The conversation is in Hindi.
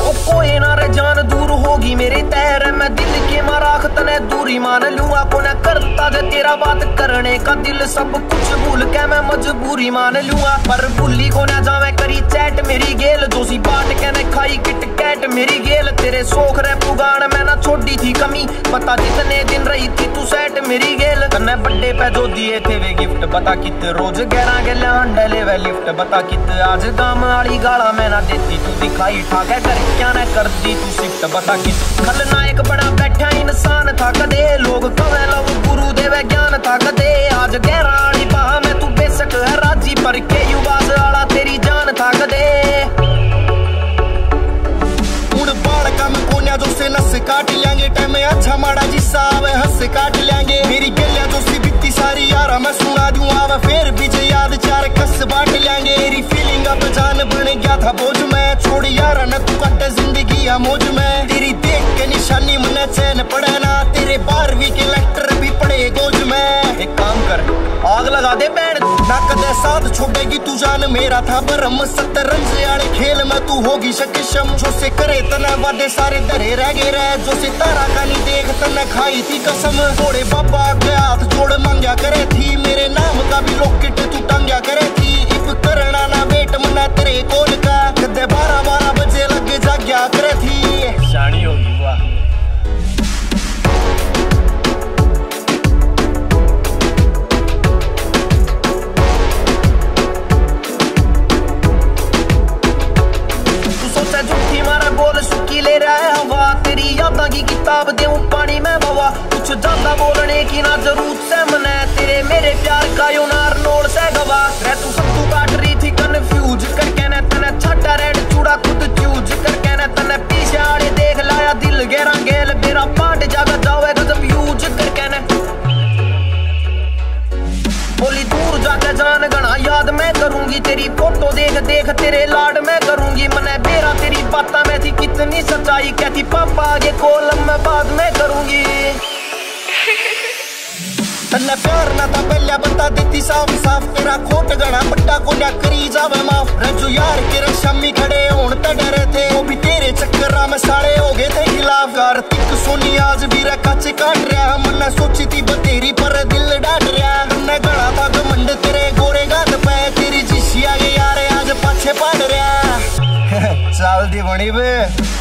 कोई ना रे जान दूर होगी मेरे तैर, मैं दिल के माराख तने दूरी मान लूंगा। को न करता जे तेरा बात करने का दिल, सब कुछ भूल के मैं मजबूरी मान लूंगा। पर भूली को न जावे करी चैट मेरी गेल, जोशी बाट के न खाई किट कैट मेरी गेल। तेरे शौक रे पुगान मैं ना छोड़ी थी कमी, पता जितने दिन रही थी तू सेट मेरी गेल। तने बर्थडे पे जो दिए थे वे गिफ्ट, बता कित रोज 11 गेले हंडले वे लिफ्ट। बता कित आज गाम वाली गाला मैं ना देती, तू दिखाई ठाके कर क्या न कर दी तू शिफ्ट। बता कित खलनायक बना बैठा इंसान था कदे, लोग कवे लव गुरु देवे ज्ञान था कदे। आज 11 वाली बाह में तू बेशक है राजी, पर के युवास वाला तेरी जान था कदे। जो से नस काट लेंगे टाइम अच्छा माड़ा जिसा आवे हंस काट लेंगे। मेरी गलियां जो सी बीती सारी यारा मैं सुना दूं आवे, फिर भी जे याद चार कस बांट लेंगे। मेरी फीलिंग अब जान बन गया था बोझ में, छोड़ यारा न तू कट जिंदगी या मौज में। तेरी देख के निशानी मने चैन पड़े ना, तेरे 12वीं के लेक्टर भी पड़े गोज में। एक काम कर आग लगा दे बैंड ना, कदे साथ छोड़ेगी तू जान मेरा था भरम। शतरंज वाले खेल में तू होगी सक्षम, जो से करे तना वादे सारे धरे रह गए रह। जो से तारा का नहीं देख तने खाई थी कसम, थोड़े बाबा के हाथ जोड़ मांग्या करे थी। मेरे नाम का भी लॉकेट तू टांग्या करे थी, इब करना ना वेट मना तेरे कोल का। कदे 12 बजे लगे जाग्या करे थी, शानी होगी वाह। ले रहा है हवा, तेरी यादा की किताब देऊं पानी में बवा। कुछ ज्यादा बोलने की ना जरूरत से मने, तेरे मेरे प्यार का यो नार नोड़ से गवा। रे तू सब तू काट रही थी कन्फ्यूज करके न, तने छटा रेड चूड़ा खुद चूज करके न। तने पीछे आड़े देख लाया दिल गेरा गेल, मेरा पाट जागा जावे गजब यूज करके न। बोली दूर जाके जान गना याद मैं करूंगी, तेरी फोटो देख देख तेरे लाड मैं करूंगी। मने बेरा तेरी बाता में थी कितनी सच्चाई, कहती पापा आगे कॉलम में बाद में करूंगी। तन्ने प्यार ना था पहले बता देती साफ साफ, तेरा खोट गना पट्टा को ना करी जावे माफ। रजू यार के शम्मी खड़े होन ते डरे थे, वो भी तेरे चक्कर में साड़े हो गए थे खिलाफ। कार्तिक सोनी आज भी कच काट रहा, मन्ने सोची थी बतेरी पर दिल डाट रहा। तन्ने गड़ा था घमंड तेरे गोरे गात पे, तेरी जिसी आगे यार आज पाछे पड़ रहा। चल दी बनी बे।